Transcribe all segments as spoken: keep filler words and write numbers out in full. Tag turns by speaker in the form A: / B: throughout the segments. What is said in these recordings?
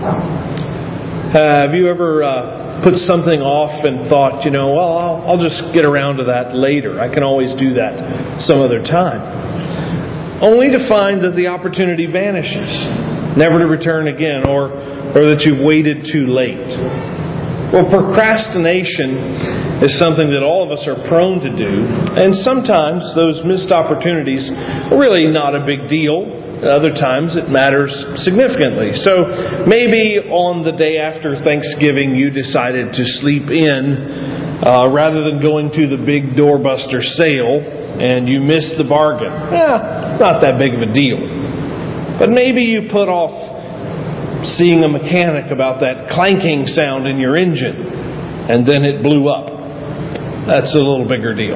A: Have you ever uh, put something off and thought, you know, well, I'll, I'll just get around to that later. I can always do that some other time. Only to find that the opportunity vanishes, never to return again, or, or that you've waited too late. Well, procrastination is something that all of us are prone to do. And sometimes those missed opportunities are really not a big deal. Other times it matters significantly. So maybe on the day after Thanksgiving you decided to sleep in uh, rather than going to the big doorbuster sale and you missed the bargain. Yeah, not that big of a deal. But maybe you put off seeing a mechanic about that clanking sound in your engine and then it blew up. That's a little bigger deal.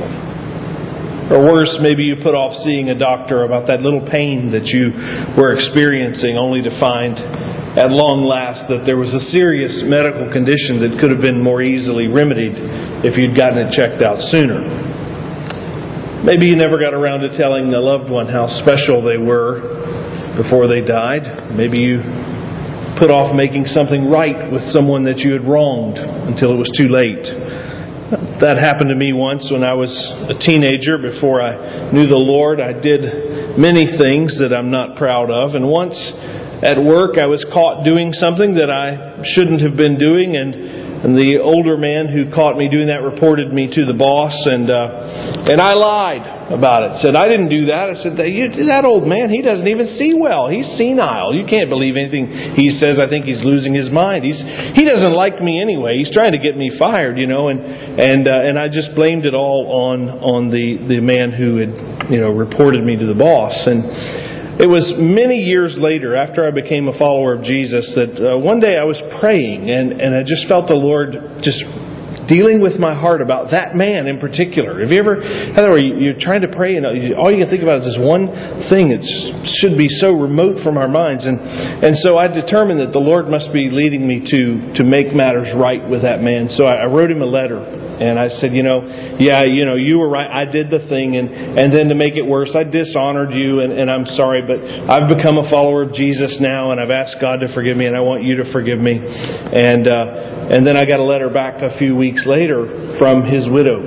A: Or worse, maybe you put off seeing a doctor about that little pain that you were experiencing, only to find at long last that there was a serious medical condition that could have been more easily remedied if you'd gotten it checked out sooner. Maybe you never got around to telling a loved one how special they were before they died. Maybe you put off making something right with someone that you had wronged until it was too late. That happened to me once when I was a teenager. Before I knew the Lord, I did many things that I'm not proud of. And once at work, I was caught doing something that I shouldn't have been doing. And, and the older man who caught me doing that reported me to the boss. And uh, and I lied about it. Said, I didn't do that. I said, that old man, he doesn't even see well. He's senile. You can't believe anything he says. I think he's losing his mind. He's He doesn't like me anyway. He's trying to get me fired, you know. And and uh, and I just blamed it all on, on the, the man who had, you know, reported me to the boss. And it was many years later, after I became a follower of Jesus, that uh, one day I was praying and, and I just felt the Lord just dealing with my heart about that man in particular. Have you ever had that where you're trying to pray and all you can think about is this one thing that should be so remote from our minds? And and so I determined that the Lord must be leading me to, to make matters right with that man. So I, I wrote him a letter. And I said, you know, yeah, you know, you were right. I did the thing. And, and then to make it worse, I dishonored you. And, and I'm sorry, but I've become a follower of Jesus now. And I've asked God to forgive me. And I want you to forgive me. And uh, and then I got a letter back a few weeks later from his widow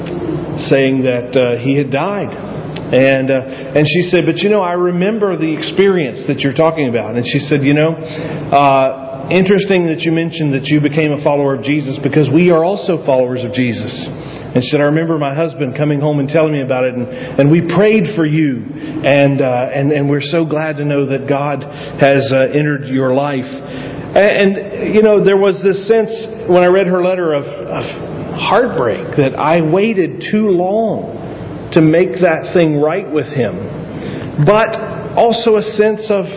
A: saying that uh, he had died. And uh, and she said, but you know, I remember the experience that you're talking about. And she said, you know, uh, interesting that you mentioned that you became a follower of Jesus because we are also followers of Jesus. And she said, I remember my husband coming home and telling me about it, and, and we prayed for you, and, uh, and and we're so glad to know that God has uh, entered your life. And, and, you know, there was this sense when I read her letter of, of heartbreak that I waited too long to make that thing right with him. But also a sense of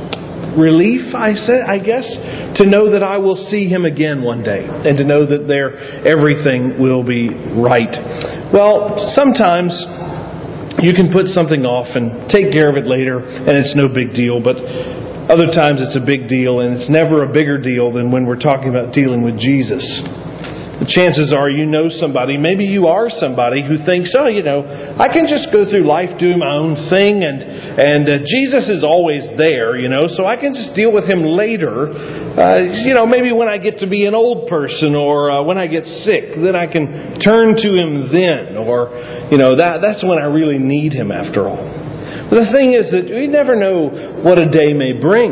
A: relief, I said, I guess, to know that I will see him again one day and to know that there everything will be right. Well, sometimes you can put something off and take care of it later and it's no big deal, but other times it's a big deal, and it's never a bigger deal than when we're talking about dealing with Jesus. The chances are you know somebody, maybe you are somebody who thinks, oh, you know, I can just go through life doing my own thing and and uh, Jesus is always there, you know, so I can just deal with Him later. Uh, you know, maybe when I get to be an old person or uh, when I get sick, then I can turn to Him then. Or, you know, that that's when I really need Him after all. But the thing is that we never know what a day may bring.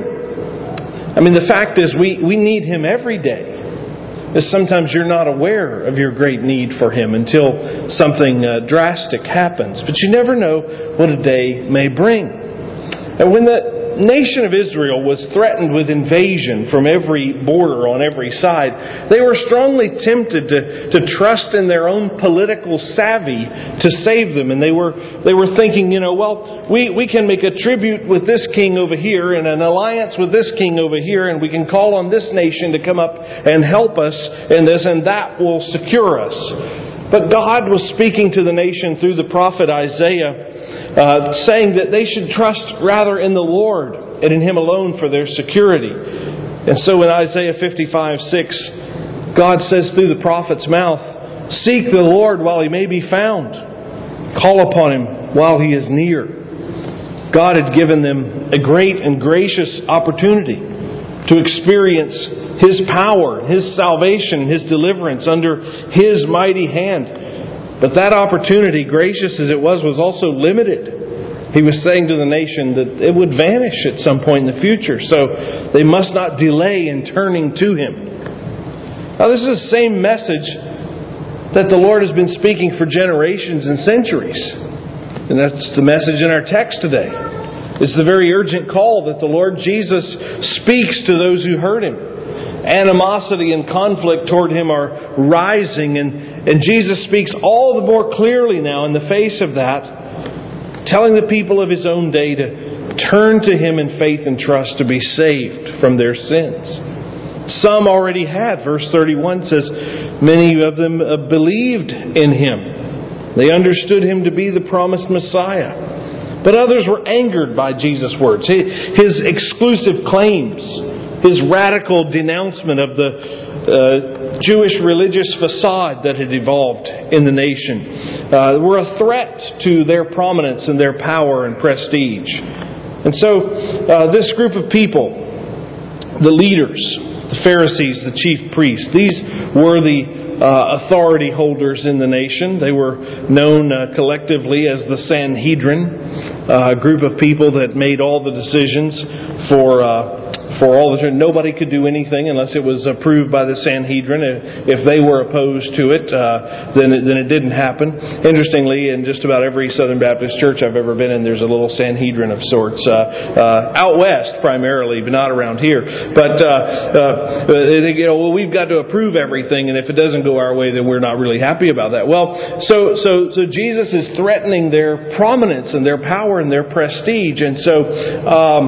A: I mean, the fact is we, we need Him every day. Sometimes you're not aware of your great need for Him until something uh, drastic happens. But you never know what a day may bring. And when the nation of Israel was threatened with invasion from every border on every side, they were strongly tempted to, to trust in their own political savvy to save them. And they were they were thinking, you know, well, we, we can make a tribute with this king over here and an alliance with this king over here, and we can call on this nation to come up and help us in this, and that will secure us. But God was speaking to the nation through the prophet Isaiah, Uh, saying that they should trust rather in the Lord and in Him alone for their security. And so in Isaiah fifty-five six, God says through the prophet's mouth, "Seek the Lord while He may be found. Call upon Him while He is near." God had given them a great and gracious opportunity to experience His power, His salvation, His deliverance under His mighty hand. But that opportunity, gracious as it was, was also limited. He was saying to the nation that it would vanish at some point in the future, so they must not delay in turning to Him. Now, this is the same message that the Lord has been speaking for generations and centuries. And that's the message in our text today. It's the very urgent call that the Lord Jesus speaks to those who heard Him. Animosity and conflict toward Him are rising, and, and Jesus speaks all the more clearly now in the face of that, telling the people of His own day to turn to Him in faith and trust to be saved from their sins. Some already had. Verse thirty-one says, many of them believed in Him. They understood Him to be the promised Messiah. But others were angered by Jesus' words, His exclusive claims, His radical denouncement of the uh, Jewish religious facade that had evolved in the nation, uh, were a threat to their prominence and their power and prestige. And so uh, this group of people, the leaders, the Pharisees, the chief priests, these were the Uh, authority holders in the nation. They were known uh, collectively as the Sanhedrin, uh, a group of people that made all the decisions for uh, for all the children. Nobody could do anything unless it was approved by the Sanhedrin. If they were opposed to it, uh, then it, then it didn't happen. Interestingly, in just about every Southern Baptist church I've ever been in, there's a little Sanhedrin of sorts. Uh, uh, out west, primarily, but not around here. But uh, uh, they think, you know, well, we've got to approve everything, and if it doesn't go our way, then we're not really happy about that. Well, so so so Jesus is threatening their prominence and their power and their prestige, and so um,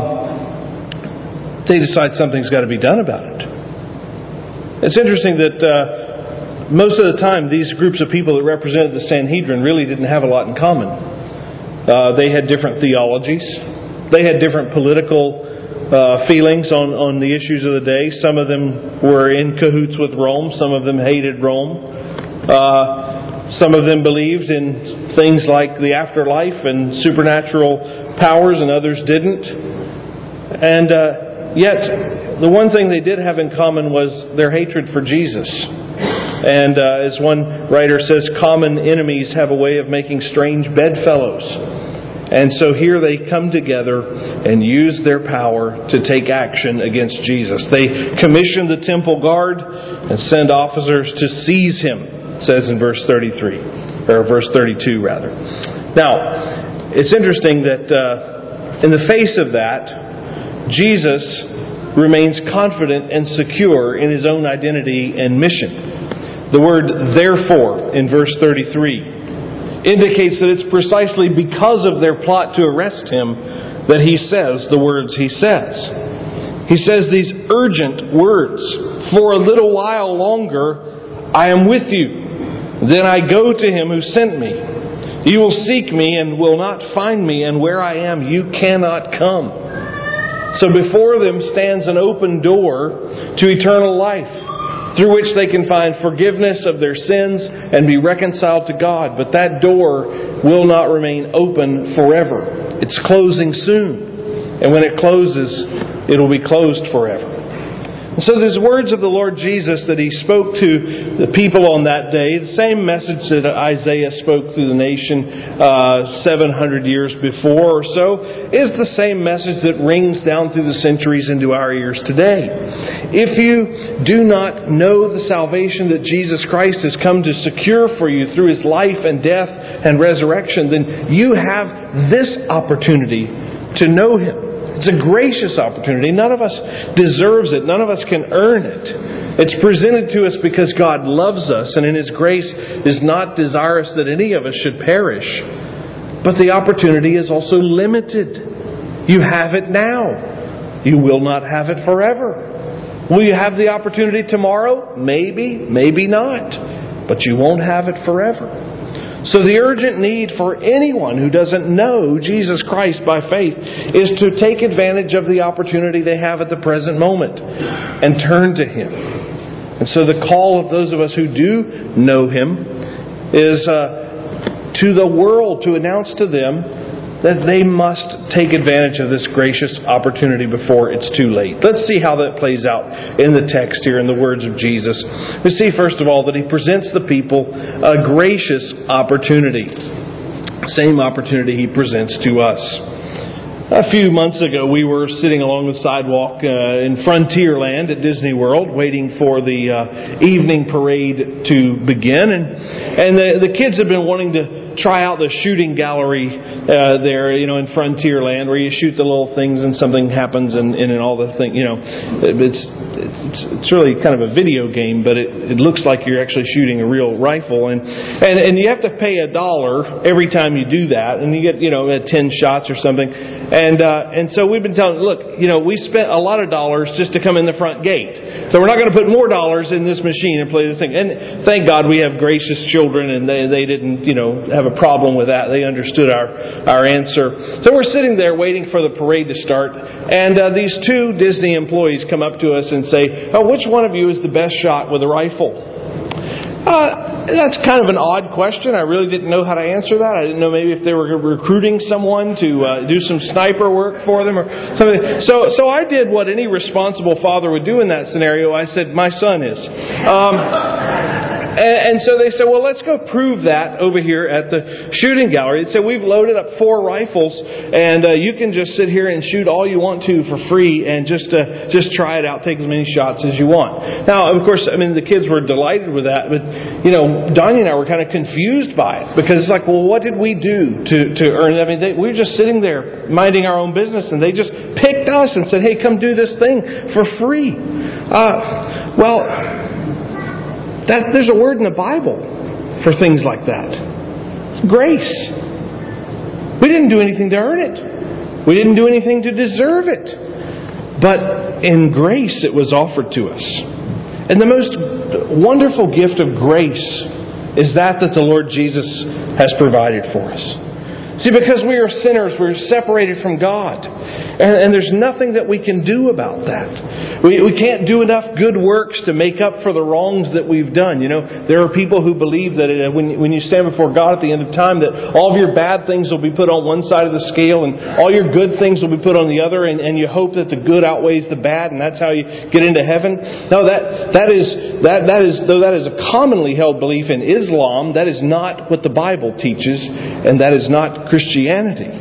A: they decide something's got to be done about it. It's interesting that uh, most of the time these groups of people that represented the Sanhedrin really didn't have a lot in common. Uh, they had different theologies. They had different political uh, feelings on, on the issues of the day. Some of them were in cahoots with Rome. Some of them hated Rome. Uh, some of them believed in things like the afterlife and supernatural powers, and others didn't. And uh, Yet, the one thing they did have in common was their hatred for Jesus. And uh, as one writer says, common enemies have a way of making strange bedfellows. And so here they come together and use their power to take action against Jesus. They commission the temple guard and send officers to seize Him, it says in verse thirty-three, or verse thirty-two rather. Now, it's interesting that uh, in the face of that, Jesus remains confident and secure in His own identity and mission. The word therefore in verse thirty-three indicates that it's precisely because of their plot to arrest Him that He says the words He says. He says these urgent words, for a little while longer I am with you. Then I go to Him who sent me. You will seek me and will not find me, and where I am you cannot come. So before them stands an open door to eternal life, through which they can find forgiveness of their sins and be reconciled to God. But that door will not remain open forever. It's closing soon. And when it closes, it'll be closed forever. And so these words of the Lord Jesus that He spoke to the people on that day, the same message that Isaiah spoke to the nation uh, seven hundred years before or so, is the same message that rings down through the centuries into our ears today. If you do not know the salvation that Jesus Christ has come to secure for you through His life and death and resurrection, then you have this opportunity to know Him. It's a gracious opportunity. None of us deserves it. None of us can earn it. It's presented to us because God loves us, and in His grace is not desirous that any of us should perish. But the opportunity is also limited. You have it now. You will not have it forever. Will you have the opportunity tomorrow? Maybe, maybe not. But you won't have it forever. So the urgent need for anyone who doesn't know Jesus Christ by faith is to take advantage of the opportunity they have at the present moment and turn to Him. And so the call of those of us who do know Him is uh, to the world to announce to them that they must take advantage of this gracious opportunity before it's too late. Let's see how that plays out in the text here in the words of Jesus. We see, first of all, that He presents the people a gracious opportunity. Same opportunity He presents to us. A few months ago, we were sitting along the sidewalk uh, in Frontierland at Disney World, waiting for the uh, evening parade to begin. And, and the, the kids have been wanting to try out the shooting gallery uh, there, you know, in Frontierland, where you shoot the little things and something happens, and, and, and all the thing, you know, it's, it's it's really kind of a video game, but it, it looks like you're actually shooting a real rifle, and, and and you have to pay a dollar every time you do that, and you get, you know, ten shots or something. And uh, and so we've been telling, look, you know, we spent a lot of dollars just to come in the front gate. So we're not going to put more dollars in this machine and play this thing. And thank God we have gracious children, and they, they didn't, you know, have a problem with that. They understood our, our answer. So we're sitting there waiting for the parade to start. And uh, these two Disney employees come up to us and say, oh, which one of you is the best shot with a rifle? Uh, that's kind of an odd question. I really didn't know how to answer that. I didn't know maybe if they were recruiting someone to uh, do some sniper work for them or something. So, so I did what any responsible father would do in that scenario. I said, my son is. Um, And, and so they said, well, let's go prove that over here at the shooting gallery. They said, we've loaded up four rifles, and uh, you can just sit here and shoot all you want to for free and just uh, just try it out, take as many shots as you want. Now, of course, I mean, the kids were delighted with that, but, you know, Donnie and I were kind of confused by it, because it's like, well, what did we do to, to earn it? I mean, they, we were just sitting there minding our own business, and they just picked us and said, hey, come do this thing for free. Uh, well... That, there's a word in the Bible for things like that. Grace. We didn't do anything to earn it. We didn't do anything to deserve it. But in grace it was offered to us. And the most wonderful gift of grace is that that the Lord Jesus has provided for us. See, because we are sinners, we're separated from God. And, and there's nothing that we can do about that. We, we can't do enough good works to make up for the wrongs that we've done. You know, there are people who believe that it, when, when you stand before God at the end of time, that all of your bad things will be put on one side of the scale and all your good things will be put on the other, and, and you hope that the good outweighs the bad, and that's how you get into heaven. No, that that is that that is though that is a commonly held belief in Islam, that is not what the Bible teaches, and that is not Christianity.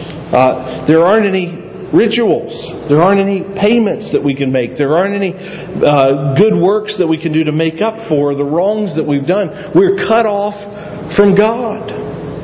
A: Uh, there aren't any rituals. There aren't any payments that we can make. There aren't any uh, good works that we can do to make up for the wrongs that we've done. We're cut off from God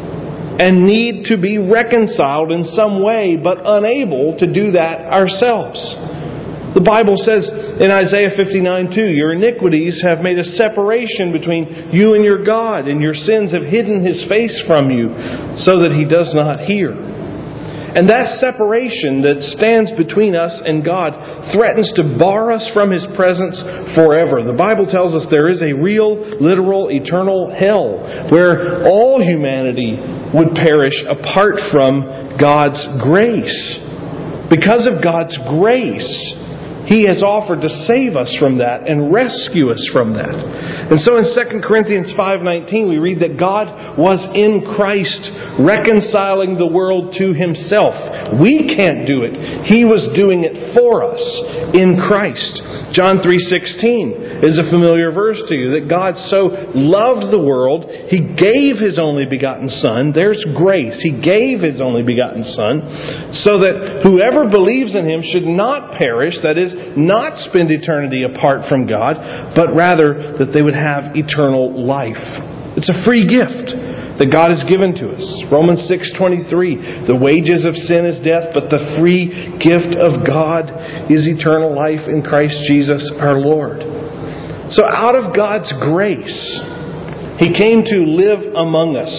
A: and need to be reconciled in some way, but unable to do that ourselves. The Bible says in Isaiah fifty-nine two, your iniquities have made a separation between you and your God, and your sins have hidden His face from you so that He does not hear. And that separation that stands between us and God threatens to bar us from His presence forever. The Bible tells us there is a real, literal, eternal hell where all humanity would perish apart from God's grace. Because of God's grace, He has offered to save us from that and rescue us from that. And so in Second Corinthians five nineteen we read that God was in Christ reconciling the world to Himself. We can't do it. He was doing it for us in Christ. John three sixteen is a familiar verse to you, that God so loved the world, He gave His only begotten Son. There's grace. He gave His only begotten Son so that whoever believes in Him should not perish, that is, not spend eternity apart from God, but rather that they would have eternal life. It's a free gift that God has given to us. Romans six twenty-three, the wages of sin is death, but the free gift of God is eternal life in Christ Jesus our Lord. So out of God's grace, He came to live among us,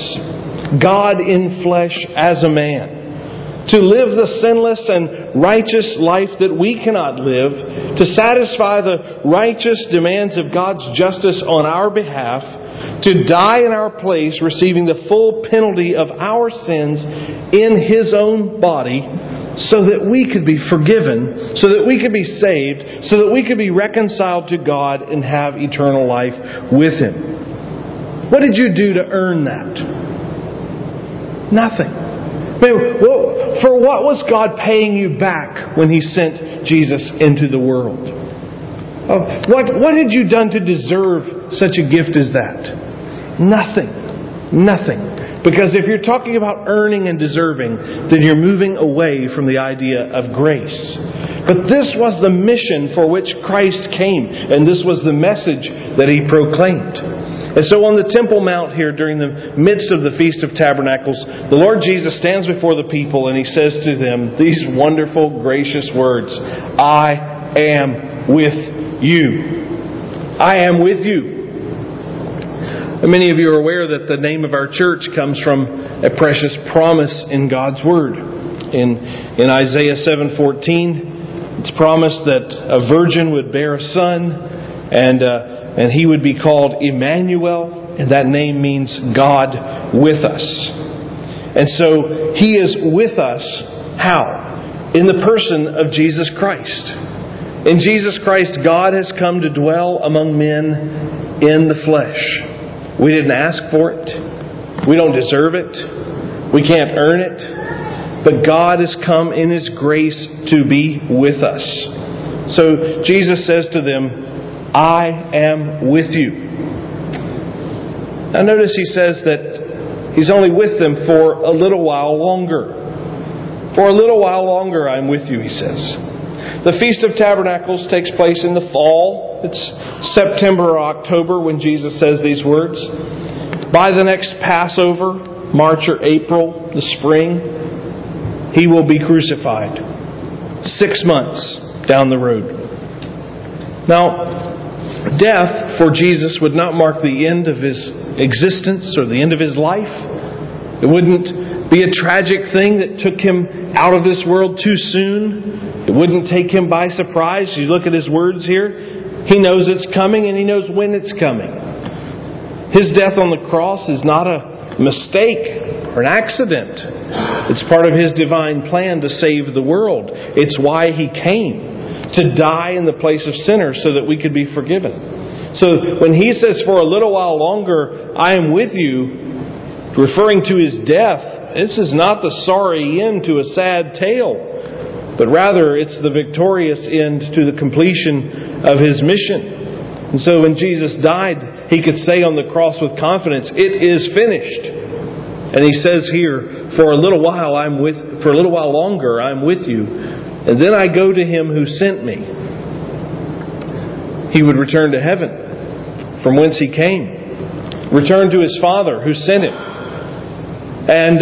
A: God in flesh as a man, to live the sinless and righteous life that we cannot live, to satisfy the righteous demands of God's justice on our behalf, to die in our place, receiving the full penalty of our sins in His own body, so that we could be forgiven, so that we could be saved, so that we could be reconciled to God and have eternal life with Him. What did you do to earn that? Nothing. For what was God paying you back when He sent Jesus into the world? What, what had you done to deserve such a gift as that? Nothing. Nothing. Because if you're talking about earning and deserving, then you're moving away from the idea of grace. But this was the mission for which Christ came, and this was the message that He proclaimed. And so on the Temple Mount here, during the midst of the Feast of Tabernacles, the Lord Jesus stands before the people and He says to them these wonderful, gracious words, I am with you. I am with you. Many of you are aware that the name of our church comes from a precious promise in God's Word. In, in Isaiah seven fourteen, it's promised that a virgin would bear a son, and uh, and he would be called Emmanuel, and that name means God with us. And so He is with us. How? In the person of Jesus Christ. In Jesus Christ, God has come to dwell among men in the flesh. We didn't ask for it. We don't deserve it. We can't earn it. But God has come in His grace to be with us. So Jesus says to them, I am with you. Now notice He says that He's only with them for a little while longer. For a little while longer I'm with you, He says. The Feast of Tabernacles takes place in the fall. It's September or October when Jesus says these words. By the next Passover, March or April, the spring, He will be crucified. Six months down the road. Now, death for Jesus would not mark the end of His existence or the end of His life. It wouldn't be a tragic thing that took Him out of this world too soon. It wouldn't take Him by surprise. You look at His words here. He knows it's coming and He knows when it's coming. His death on the cross is not a mistake or an accident. It's part of His divine plan to save the world. It's why He came, to die in the place of sinners so that we could be forgiven. So when He says, for a little while longer, I am with you, referring to His death, this is not the sorry end to a sad tale, but rather it's the victorious end to the completion of His mission. And so when Jesus died, He could say on the cross with confidence, it is finished. And He says here, for a little while I'm with for a little while longer I'm with you, and then I go to Him who sent me. He would return to heaven from whence He came. Return to His Father who sent Him. And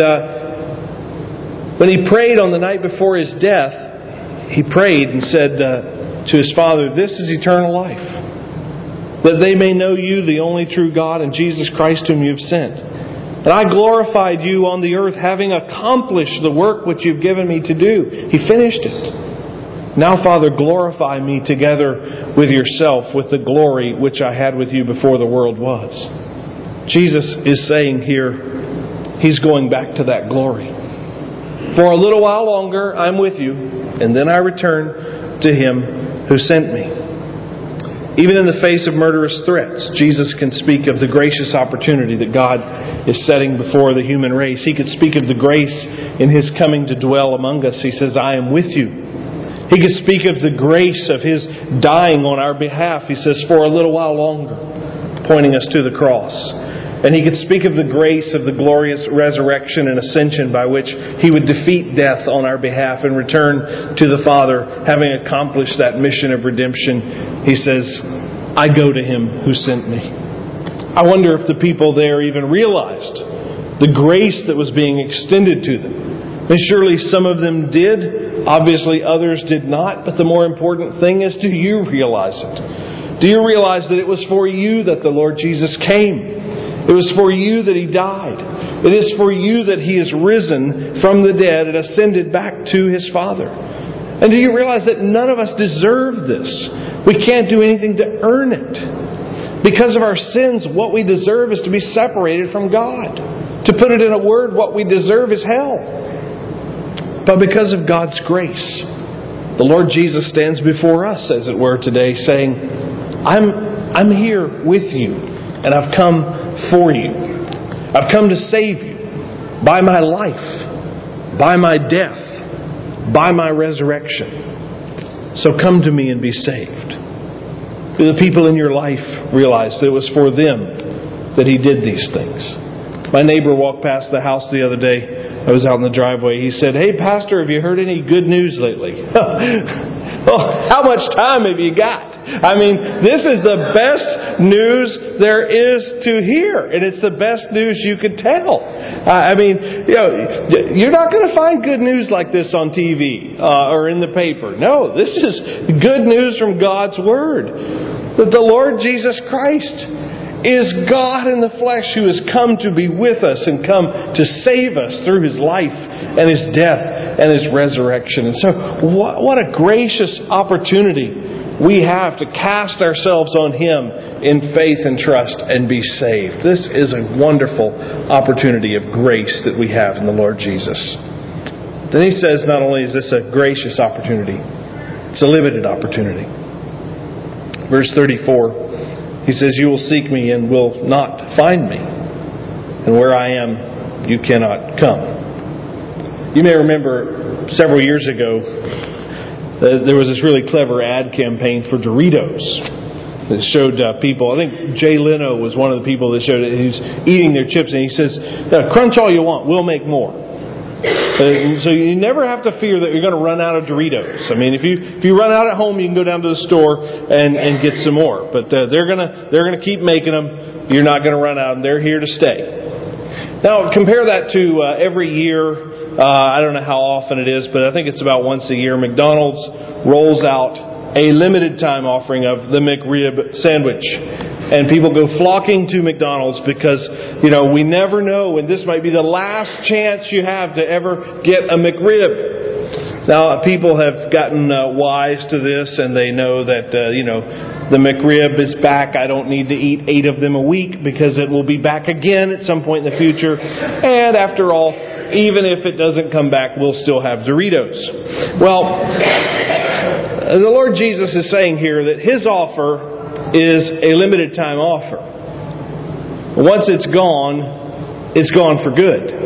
A: uh, when He prayed on the night before His death, He prayed and said uh, to His Father, this is eternal life, that they may know You, the only true God, and Jesus Christ whom You have sent. And I glorified You on the earth, having accomplished the work which You've given Me to do. He finished it. Now, Father, glorify Me together with Yourself, with the glory which I had with You before the world was. Jesus is saying here, He's going back to that glory. For a little while longer I'm with you, and then I return to Him who sent me. Even in the face of murderous threats, Jesus can speak of the gracious opportunity that God is setting before the human race. He could speak of the grace in His coming to dwell among us. He says, I am with you. He could speak of the grace of His dying on our behalf. He says, for a little while longer, pointing us to the cross. And He could speak of the grace of the glorious resurrection and ascension by which He would defeat death on our behalf and return to the Father, having accomplished that mission of redemption. He says, I go to Him who sent me. I wonder if the people there even realized the grace that was being extended to them. And surely some of them did. Obviously others did not. But the more important thing is, do you realize it? Do you realize that it was for you that the Lord Jesus came? It was for you that He died. It is for you that He is risen from the dead and ascended back to His Father. And do you realize that none of us deserve this? We can't do anything to earn it. Because of our sins, what we deserve is to be separated from God. To put it in a word, what we deserve is hell. But because of God's grace, the Lord Jesus stands before us, as it were, today, saying, I'm, I'm here with you, and I've come for you. I've come to save you by my life, by my death, by my resurrection. So come to me and be saved. Do the people in your life realize that it was for them that He did these things? My neighbor walked past the house the other day. I was out in the driveway. He said, "Hey, Pastor, have you heard any good news lately?" Well, how much time have you got? I mean, this is the best news there is to hear. And it's the best news you could tell. I mean, you know, you're not going to find good news like this on T V uh, or in the paper. No, this is good news from God's Word. That the Lord Jesus Christ is God in the flesh who has come to be with us and come to save us through His life and His death and His resurrection. And so what, what a gracious opportunity we have to cast ourselves on Him in faith and trust and be saved. This is a wonderful opportunity of grace that we have in the Lord Jesus. Then He says not only is this a gracious opportunity, it's a limited opportunity. Verse thirty-four, He says, "You will seek me and will not find me. And where I am, you cannot come." You may remember several years ago, uh, there was this really clever ad campaign for Doritos that showed uh, people. I think Jay Leno was one of the people that showed it. He's eating their chips and he says, "Crunch all you want, we'll make more." Uh, so you never have to fear that you're going to run out of Doritos. I mean, if you if you run out at home, you can go down to the store and, and get some more. But uh, they're gonna they're gonna keep making them. You're not going to run out, and they're here to stay. Now compare that to uh, every year. Uh, I don't know how often it is, but I think it's about once a year. McDonald's rolls out a limited time offering of the McRib sandwich. And people go flocking to McDonald's because, you know, we never know, and this might be the last chance you have to ever get a McRib. Now, people have gotten uh, wise to this, and they know that, uh, you know, the McRib is back. I don't need to eat eight of them a week because it will be back again at some point in the future. And after all, even if it doesn't come back, we'll still have Doritos. Well, the Lord Jesus is saying here that His offer is a limited time offer. Once it's gone, it's gone for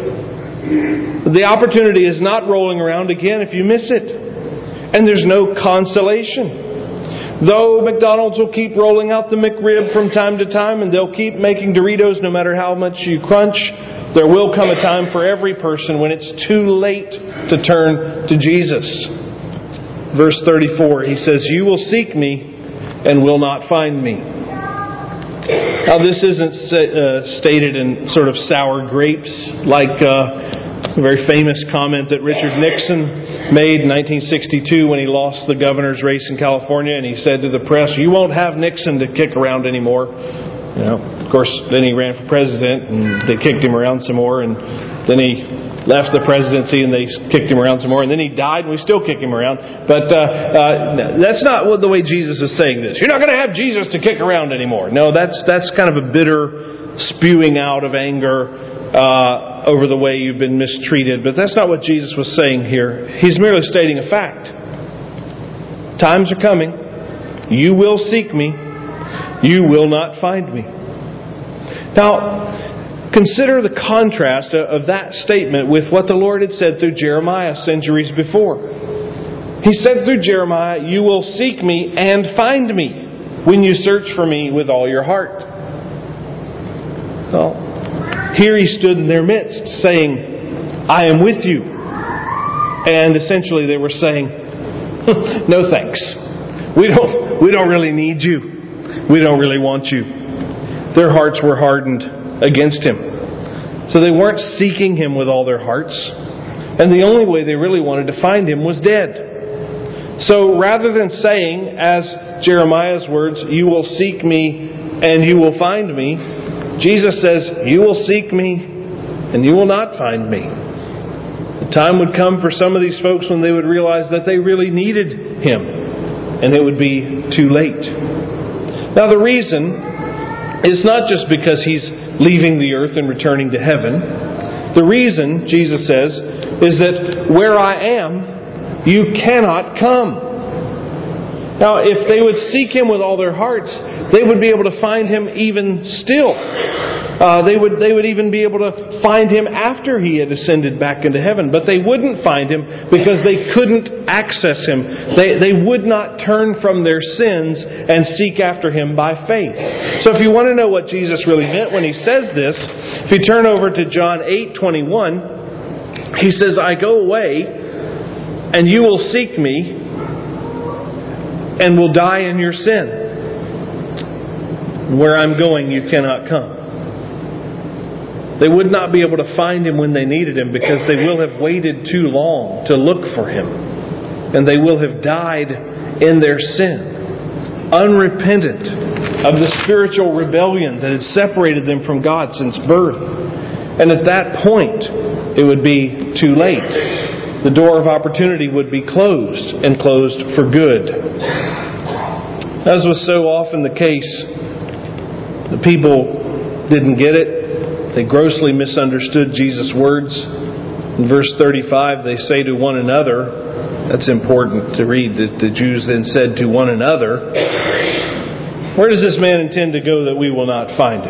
A: good. The opportunity is not rolling around again if you miss it. And there's no consolation. Though McDonald's will keep rolling out the McRib from time to time and they'll keep making Doritos no matter how much you crunch, there will come a time for every person when it's too late to turn to Jesus. Verse thirty-four, He says, "You will seek me and will not find me." Now, this isn't uh, stated in sort of sour grapes like uh, a very famous comment that Richard Nixon made in nineteen sixty-two when he lost the governor's race in California, and he said to the press, "You won't have Nixon to kick around anymore." You know, of course, then he ran for president, and they kicked him around some more, and then he left the presidency and they kicked him around some more, and then he died and we still kick him around. But uh, uh, that's not what the way Jesus is saying this. You're not going to have Jesus to kick around anymore. No, that's that's kind of a bitter spewing out of anger uh, over the way you've been mistreated. But that's not what Jesus was saying here. He's merely stating a fact. Times are coming. You will seek me. You will not find me. Now, consider the contrast of that statement with what the Lord had said through Jeremiah centuries before. He said through Jeremiah, "You will seek me and find me when you search for me with all your heart." Well, here He stood in their midst saying, "I am with you." And essentially they were saying, "No thanks. We don't, we don't really need you. We don't really want you." Their hearts were hardened against Him. So they weren't seeking Him with all their hearts. And the only way they really wanted to find Him was dead. So rather than saying, as Jeremiah's words, "You will seek me and you will find me," Jesus says, "You will seek me and you will not find me." The time would come for some of these folks when they would realize that they really needed Him. And it would be too late. Now the reason is not just because He's leaving the earth and returning to heaven. The reason, Jesus says, is that where I am, you cannot come. Now, if they would seek Him with all their hearts, they would be able to find Him even still. Uh, they would they would even be able to find Him after He had ascended back into heaven. But they wouldn't find Him because they couldn't access Him. They, they would not turn from their sins and seek after Him by faith. So if you want to know what Jesus really meant when He says this, if you turn over to John eight twenty-one, He says, I go away and you will seek me and will die in your sin. Where I'm going, you cannot come. They would not be able to find Him when they needed Him because they will have waited too long to look for Him. And they will have died in their sin, unrepentant of the spiritual rebellion that had separated them from God since birth. And at that point, it would be too late. The door of opportunity would be closed, and closed for good. As was so often the case, the people didn't get it. They grossly misunderstood Jesus' words. In verse thirty-five, they say to one another, that's important to read, that the Jews then said to one another, where does this man intend to go that we will not find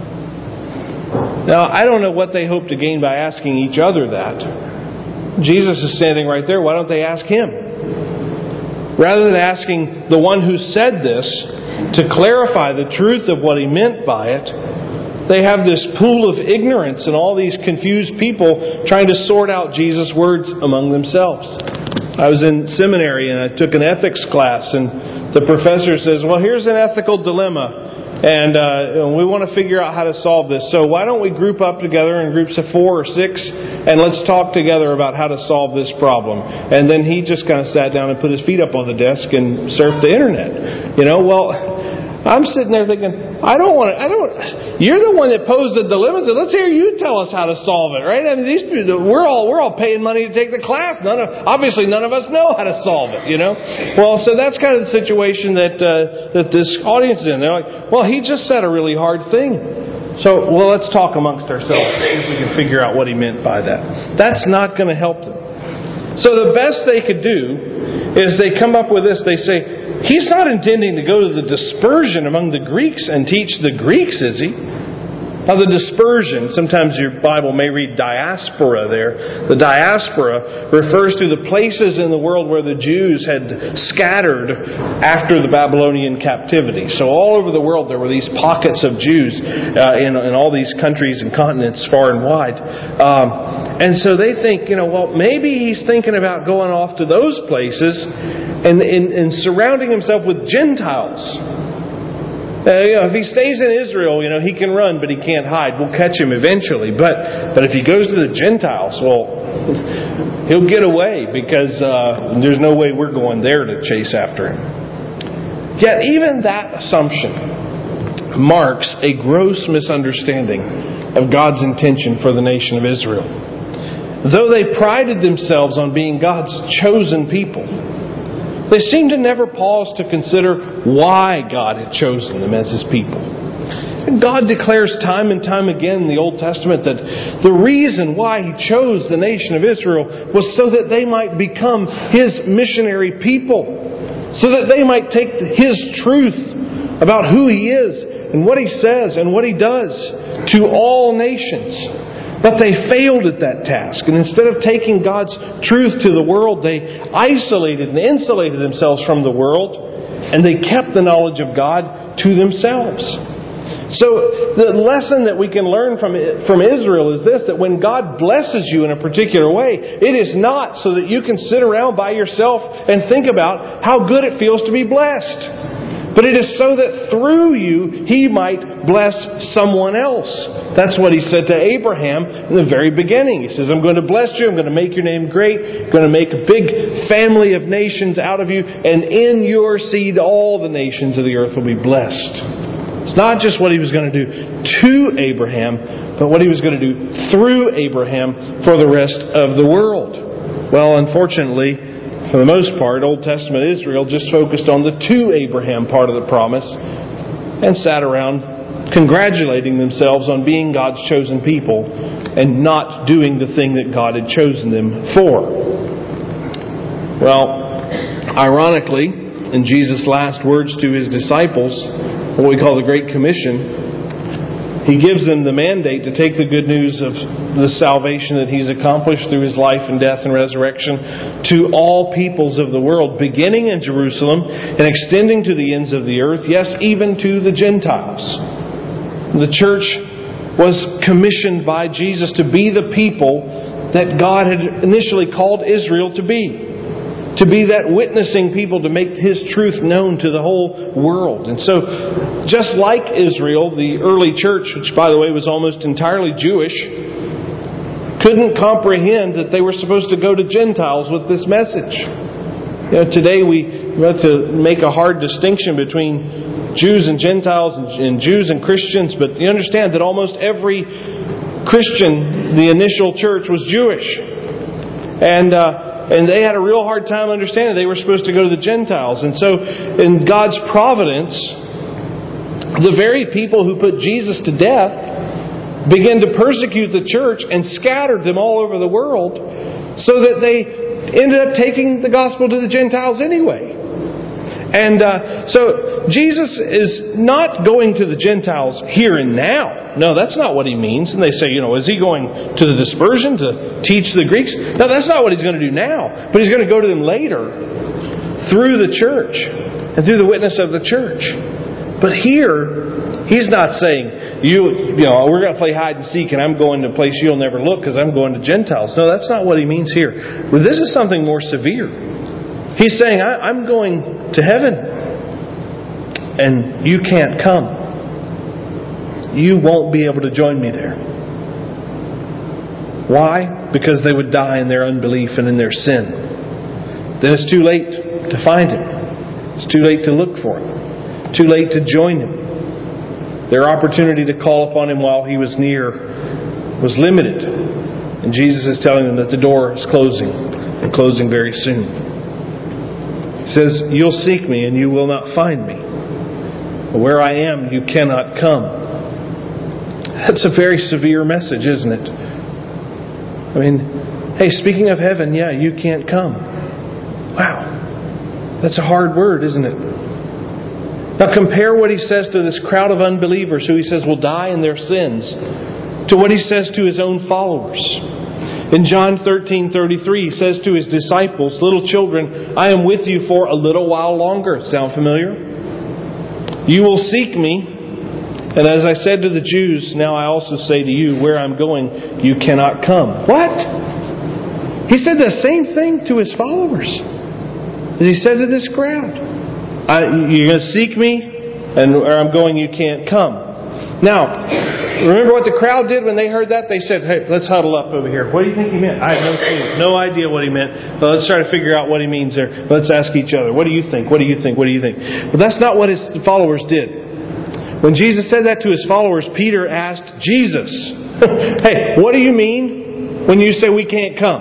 A: Him? Now, I don't know what they hope to gain by asking each other that. Jesus is standing right there. Why don't they ask Him? Rather than asking the one who said this to clarify the truth of what He meant by it, they have this pool of ignorance and all these confused people trying to sort out Jesus' words among themselves. I was in seminary and I took an ethics class, and the professor says, well, here's an ethical dilemma. And uh, we want to figure out how to solve this. So why don't we group up together in groups of four or six and let's talk together about how to solve this problem. And then he just kind of sat down and put his feet up on the desk and surfed the internet. You know, well, I'm sitting there thinking, I don't want to, I don't, you're the one that posed the dilemma. So let's hear you tell us how to solve it, right? I mean, these people, we're all, we're all paying money to take the class. None of, obviously none of us know how to solve it, you know? Well, so that's kind of the situation that, uh, that this audience is in. They're like, well, he just said a really hard thing. So, well, let's talk amongst ourselves, see if we can figure out what he meant by that. That's not going to help them. So the best they could do is they come up with this. They say, He's not intending to go to the dispersion among the Greeks and teach the Greeks, is He? Now the dispersion, sometimes your Bible may read diaspora there. The diaspora refers to the places in the world where the Jews had scattered after the Babylonian captivity. So all over the world there were these pockets of Jews uh, in, in all these countries and continents far and wide. Um, and so they think, you know, well, maybe He's thinking about going off to those places and, and, and surrounding Himself with Gentiles. Uh, you know, if He stays in Israel, you know, He can run, but He can't hide. We'll catch Him eventually. But but if He goes to the Gentiles, well, He'll get away because uh, there's no way we're going there to chase after Him. Yet even that assumption marks a gross misunderstanding of God's intention for the nation of Israel. Though they prided themselves on being God's chosen people, they seem to never pause to consider why God had chosen them as His people. And God declares time and time again in the Old Testament that the reason why He chose the nation of Israel was so that they might become His missionary people. So that they might take His truth about who He is and what He says and what He does to all nations. But they failed at that task. And instead of taking God's truth to the world, they isolated and insulated themselves from the world. And they kept the knowledge of God to themselves. So the lesson that we can learn from from Israel is this, that when God blesses you in a particular way, it is not so that you can sit around by yourself and think about how good it feels to be blessed. But it is so that through you, He might bless someone else. That's what He said to Abraham in the very beginning. He says, I'm going to bless you. I'm going to make your name great. I'm going to make a big family of nations out of you. And in your seed, all the nations of the earth will be blessed. It's not just what He was going to do to Abraham, but what He was going to do through Abraham for the rest of the world. Well, unfortunately, for the most part, Old Testament Israel just focused on the to Abraham part of the promise and sat around congratulating themselves on being God's chosen people and not doing the thing that God had chosen them for. Well, ironically, in Jesus' last words to His disciples, what we call the Great Commission, He gives them the mandate to take the good news of the salvation that He's accomplished through His life and death and resurrection to all peoples of the world, beginning in Jerusalem and extending to the ends of the earth, yes, even to the Gentiles. The church was commissioned by Jesus to be the people that God had initially called Israel to be. To be that witnessing people to make His truth known to the whole world. And so, just like Israel, the early church, which by the way was almost entirely Jewish, couldn't comprehend that they were supposed to go to Gentiles with this message. You know, today we have to make a hard distinction between Jews and Gentiles and Jews and Christians, but you understand that almost every Christian, the initial church, was Jewish. And uh, And they had a real hard time understanding they were supposed to go to the Gentiles. And so, in God's providence, the very people who put Jesus to death began to persecute the church and scattered them all over the world so that they ended up taking the gospel to the Gentiles anyway. And uh, so Jesus is not going to the Gentiles here and now. No, that's not what He means. And they say, you know, is He going to the dispersion to teach the Greeks? No, that's not what He's going to do now. But He's going to go to them later through the church and through the witness of the church. But here, He's not saying, you, you know, we're going to play hide and seek and I'm going to a place you'll never look because I'm going to Gentiles. No, that's not what He means here. Well, this is something more severe. He's saying, I, I'm going to heaven and you can't come. You won't be able to join me there. Why? Because they would die in their unbelief and in their sin. Then it's too late to find Him. It's too late to look for Him. Too late to join Him. Their opportunity to call upon Him while He was near was limited. And Jesus is telling them that the door is closing and closing very soon. He says, you'll seek me and you will not find me. Where I am, you cannot come. That's a very severe message, isn't it? I mean, hey, speaking of heaven, yeah, you can't come. Wow. That's a hard word, isn't it? Now compare what He says to this crowd of unbelievers who He says will die in their sins to what He says to His own followers. In John thirteen thirty-three, He says to His disciples, little children, I am with you for a little while longer. Sound familiar? You will seek me. And as I said to the Jews, now I also say to you, where I'm going, you cannot come. What? He said the same thing to His followers as He said to this crowd. I, you're going to seek me, and where I'm going, you can't come. Now, remember what the crowd did when they heard that? They said, hey, let's huddle up over here. What do you think He meant? I have no clue. No idea what He meant. Well, let's try to figure out what He means there. Let's ask each other. What do you think? What do you think? What do you think? But that's not what His followers did. When Jesus said that to His followers, Peter asked Jesus, hey, what do you mean when you say we can't come?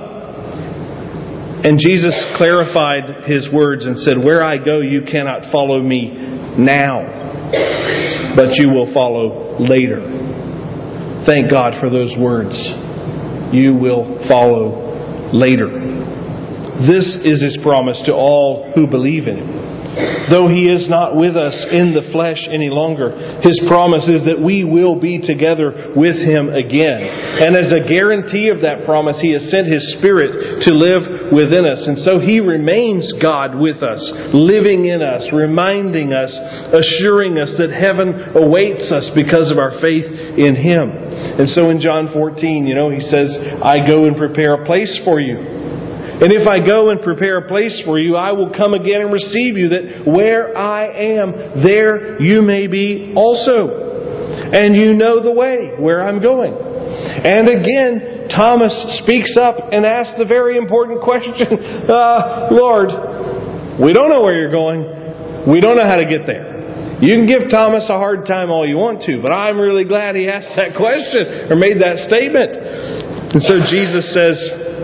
A: And Jesus clarified His words and said, where I go, you cannot follow me now, but you will follow later. Thank God for those words. You will follow later. This is His promise to all who believe in Him. Though He is not with us in the flesh any longer, His promise is that we will be together with Him again. And as a guarantee of that promise, He has sent His Spirit to live within us. And so He remains God with us, living in us, reminding us, assuring us that heaven awaits us because of our faith in Him. And so in John fourteen, you know, He says, I go and prepare a place for you. And if I go and prepare a place for you, I will come again and receive you, that where I am, there you may be also. And you know the way where I'm going. And again, Thomas speaks up and asks the very important question, uh, Lord, we don't know where you're going. We don't know how to get there. You can give Thomas a hard time all you want to, but I'm really glad he asked that question or made that statement. And so Jesus says,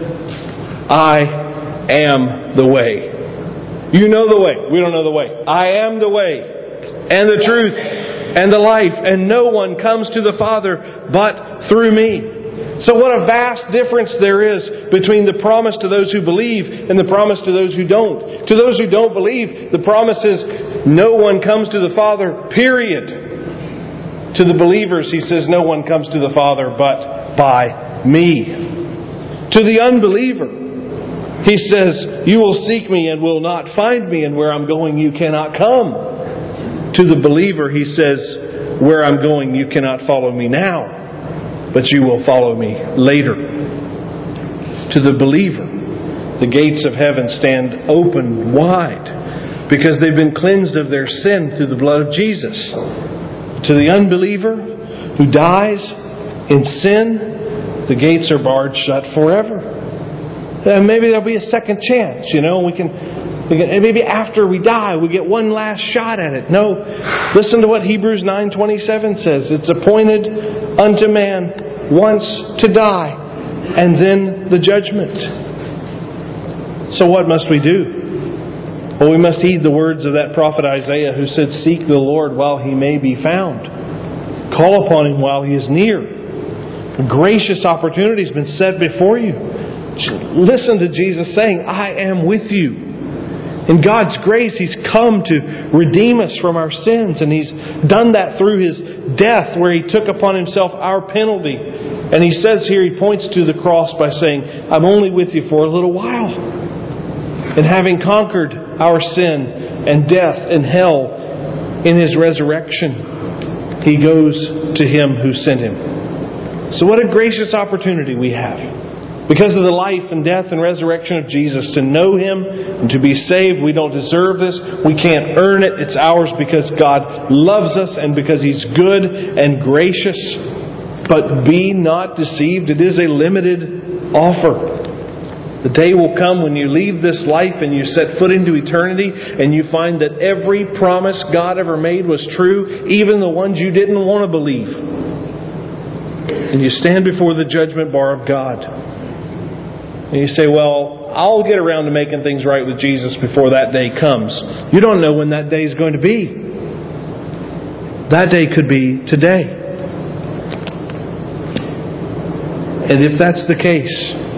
A: I am the way. You know the way. We don't know the way. I am the way and the truth and the life. And no one comes to the Father but through me. So what a vast difference there is between the promise to those who believe and the promise to those who don't. To those who don't believe, the promise is no one comes to the Father, period. To the believers, He says, no one comes to the Father but by me. To the unbeliever, He says, you will seek me and will not find me, and where I'm going you cannot come. To the believer, He says, where I'm going you cannot follow me now, but you will follow me later. To the believer, the gates of heaven stand open wide because they've been cleansed of their sin through the blood of Jesus. To the unbeliever who dies in sin, the gates are barred shut forever. And maybe there'll be a second chance, you know. We can, we can, maybe after we die, we get one last shot at it. No, listen to what Hebrews nine twenty-seven says. It's appointed unto man once to die, and then the judgment. So what must we do? Well, we must heed the words of that prophet Isaiah, who said, "Seek the Lord while He may be found. Call upon Him while He is near." A gracious opportunity has been set before you. Listen to Jesus saying, I am with you. In God's grace, He's come to redeem us from our sins. And He's done that through His death, where He took upon Himself our penalty. And He says here, He points to the cross by saying, I'm only with you for a little while. And having conquered our sin and death and hell in His resurrection, He goes to Him who sent Him. So what a gracious opportunity we have. Because of the life and death and resurrection of Jesus, to know Him and to be saved. We don't deserve this. We can't earn it. It's ours because God loves us and because He's good and gracious. But be not deceived. It is a limited offer. The day will come when you leave this life and you set foot into eternity and you find that every promise God ever made was true, even the ones you didn't want to believe. And you stand before the judgment bar of God. And you say, well, I'll get around to making things right with Jesus before that day comes. You don't know when that day is going to be. That day could be today. And if that's the case,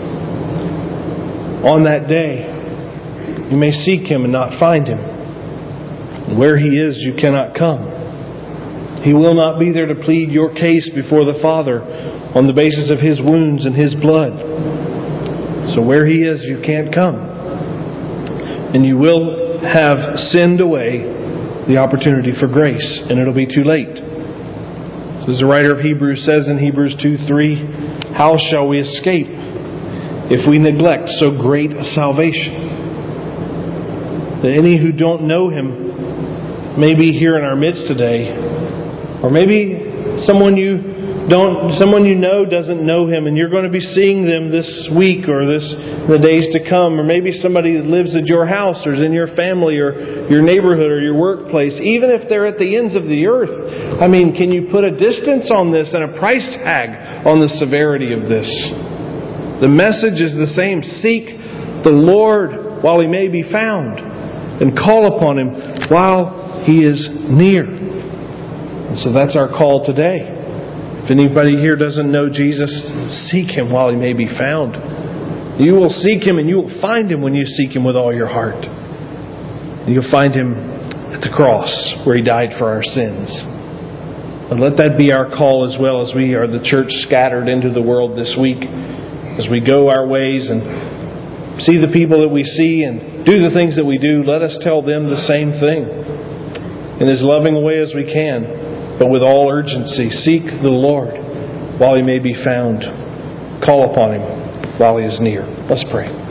A: on that day, you may seek Him and not find Him. And where He is, you cannot come. He will not be there to plead your case before the Father on the basis of His wounds and His blood. So where He is, you can't come. And you will have sinned away the opportunity for grace, and it'll be too late. So as the writer of Hebrews says in Hebrews two three, how shall we escape if we neglect so great a salvation? That any who don't know Him may be here in our midst today, or maybe someone you Don't someone you know doesn't know Him, and you're going to be seeing them this week or this the days to come, or maybe somebody that lives at your house or is in your family or your neighborhood or your workplace, even if they're at the ends of the earth. I mean, can you put a distance on this and a price tag on the severity of this? The message is the same. Seek the Lord while He may be found, and call upon Him while He is near. And so that's our call today. If anybody here doesn't know Jesus, seek Him while He may be found. You will seek Him and you will find Him when you seek Him with all your heart. You'll find Him at the cross where He died for our sins. And let that be our call as well as we are the church scattered into the world this week. As we go our ways and see the people that we see and do the things that we do, let us tell them the same thing in as loving a way as we can. But with all urgency, seek the Lord while He may be found. Call upon Him while He is near. Let's pray.